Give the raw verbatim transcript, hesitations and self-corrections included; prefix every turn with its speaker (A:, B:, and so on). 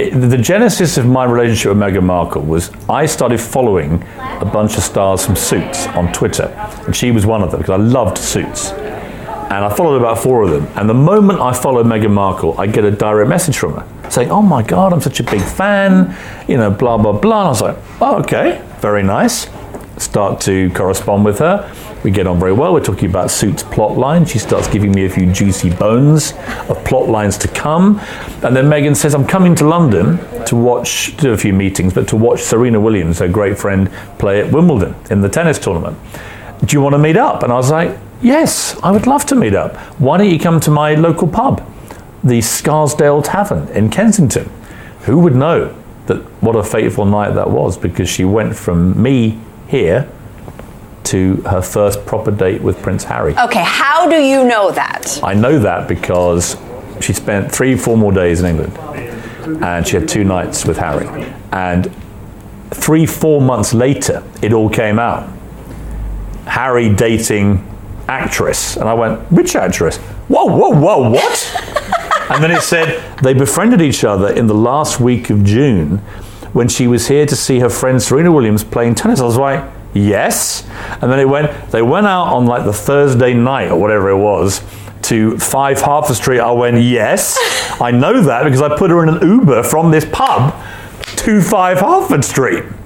A: it, the genesis of my relationship with Meghan Markle was I started following a bunch of stars from Suits on Twitter, and she was one of them because I loved Suits. And I followed about four of them. And the moment I followed Meghan Markle, I get a direct message from her saying, oh my God, I'm such a big fan, you know, blah, blah, blah. And I was like, oh, okay, very nice. Start to correspond with her. We get on very well. We're talking about Suits plot line. She starts giving me a few juicy bones of plot lines to come. And then Meghan says, I'm coming to London to watch, to do a few meetings, but to watch Serena Williams, her great friend, play at Wimbledon in the tennis tournament. Do you want to meet up? And I was like, yes, I would love to meet up. Why don't you come to my local pub, the Scarsdale Tavern in Kensington? Who would know that what a fateful night that was, because she went from me here to her first proper date with Prince Harry.
B: Okay, how do you know that?
A: I know that because she spent three, four more days in England, and she had two nights with Harry. And three, four months later, it all came out. Harry dating actress. And I went, which actress? Whoa, whoa, whoa, what? And then it said they befriended each other in the last week of June when she was here to see her friend Serena Williams playing tennis. I was like, yes. And then it went, they went out on like the Thursday night or whatever it was to five Hertford Street. I went, yes, I know that because I put her in an Uber from this pub to five Hertford Street.